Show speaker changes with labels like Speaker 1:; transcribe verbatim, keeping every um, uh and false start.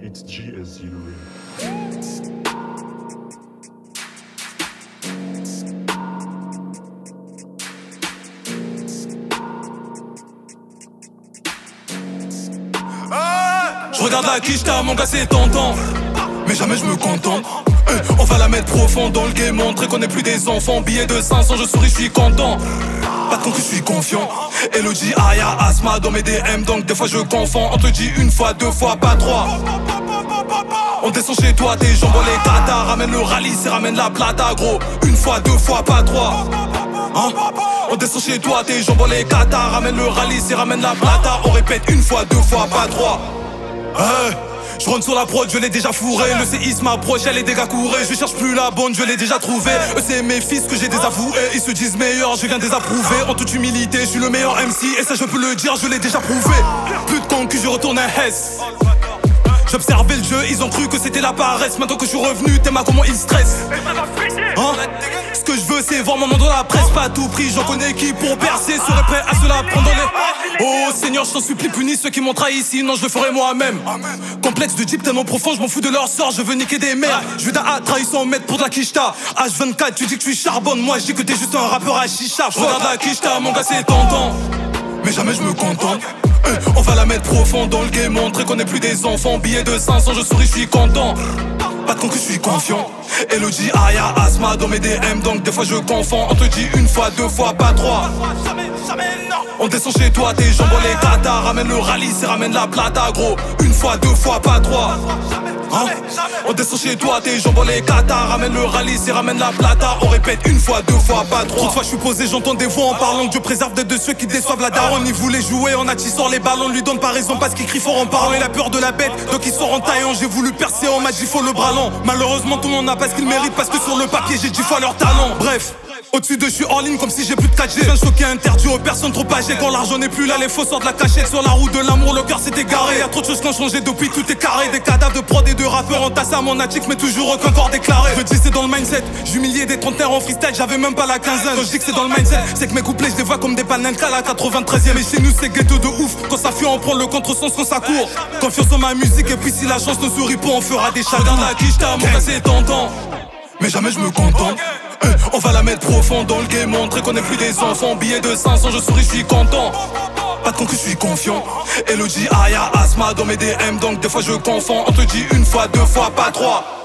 Speaker 1: It's G S U.
Speaker 2: Je regarde la quicheta, mon gars c'est tentant, mais jamais je me contente. euh, On va la mettre profond dans le game, montrer qu'on est plus des enfants. Billet de cinq cents, je souris, je suis content. Pas de con que je suis confiant. Elodie, Aya, Asma dans mes D M, donc des fois je confonds. On te dit une fois, deux fois, pas trois. On descend chez toi, tes jambes les katas. Ramène le rallye, c'est ramène la plata, gros. Une fois, deux fois, pas trois. Hein? On descend chez toi, tes jambes les katas. Ramène le rallye, c'est ramène la plata. On répète une fois, deux fois, pas trois. Hey, je rentre sur la prod, je l'ai déjà fourré. Le séisme m'approche, elle les dégâts couraient. Je cherche plus la bonne, je l'ai déjà trouvé. Eux c'est mes fils que j'ai désavoués. Ils se disent meilleurs, je viens désapprouver. En toute humilité, je suis le meilleur M C. Et ça je peux le dire, je l'ai déjà prouvé. Plus de concu, je retourne à Hess. J'observais le jeu, ils ont cru que c'était la paresse. Maintenant que je suis revenu, t'es ma comment ils stressent. Hein? Ce que je veux c'est voir mon nom dans la presse. Pas à tout prix, j'en connais qui pour percer seraient prêts à se la prendre dans les... Oh Seigneur, je t'en supplie, punis ceux qui m'ont trahi, sinon je le ferai moi-même. Complexe de Jeep tellement profond, je m'en fous de leur sort. Je veux niquer des mères, je veux à trahison mettre pour de la quicheta. H vingt-quatre, tu dis que tu charbonnes, moi je dis que t'es juste un rappeur à chicha. Je regarde la quicheta, mon gars c'est tentant, mais jamais je me contente. euh, On va la mettre profond dans le game, montrer qu'on est plus des enfants. Billet de cinq cents, je souris, je suis content. Pas de con que je suis confiant. Elodie, Aya, Asma dans mes D M, donc des fois je confonds. On te dit une fois, deux fois, pas trois. On descend chez toi, tes jambes les katas. Ramène le rallye, c'est ramène la plata, gros. Une fois, deux fois, pas trois. Hein? On descend chez toi, tes jambes les katas. Ramène le rallye, c'est ramène la plata. On répète une fois, deux fois, pas trois. Trop de fois je suis posé, j'entends des voix en parlant que Dieu préserve d'être de ceux qui déçoivent la daronne. Il voulait jouer en attissant les ballons, lui donne pas raison parce qu'il crie fort en parlant. Il a peur de la bête, donc il sort en taillant. J'ai voulu percer, on m'a dit faut le bras long. Malheureusement tout le monde n'a pas ce qu'il mérite, parce que sur le papier j'ai dix fois leur talent. Bref, au-dessus de je suis hors ligne comme si j'ai plus de quatre G. Je viens de choquer interdit aux personnes trop âgées. Quand l'argent n'est plus là, les faux sortent de la cachette. Sur la route de l'amour, le cœur s'est égaré. Y'a trop de choses qui ont changé depuis, tout est carré. Des cadavres de prod et de rappeurs entassés à mon attic, mais toujours aucun corps déclaré. Je dis c'est dans le mindset, j'humiliais des trentenaires en freestyle, j'avais même pas la quinzaine. Quand je dis que c'est dans le mindset, c'est que mes couplets je les vois comme des panenka à la quatre-vingt-treizième. Et chez nous c'est ghetto de ouf, quand ça fuit on prend le contresens quand ça court. Confiance en ma musique et puis si la chance ne sourit pas on fera des chagrins. Regarde la quicheta, mon gars c'est tentant, mais jamais je me contente. euh, On va la mettre profond dans le game, montrer qu'on est plus des enfants. Billet de cinq cents, je souris, je suis content. Pas de con que je suis confiant. Elodie, Aya, Asma dans mes D M, donc des fois je confonds. On te dit une fois, deux fois, pas trois.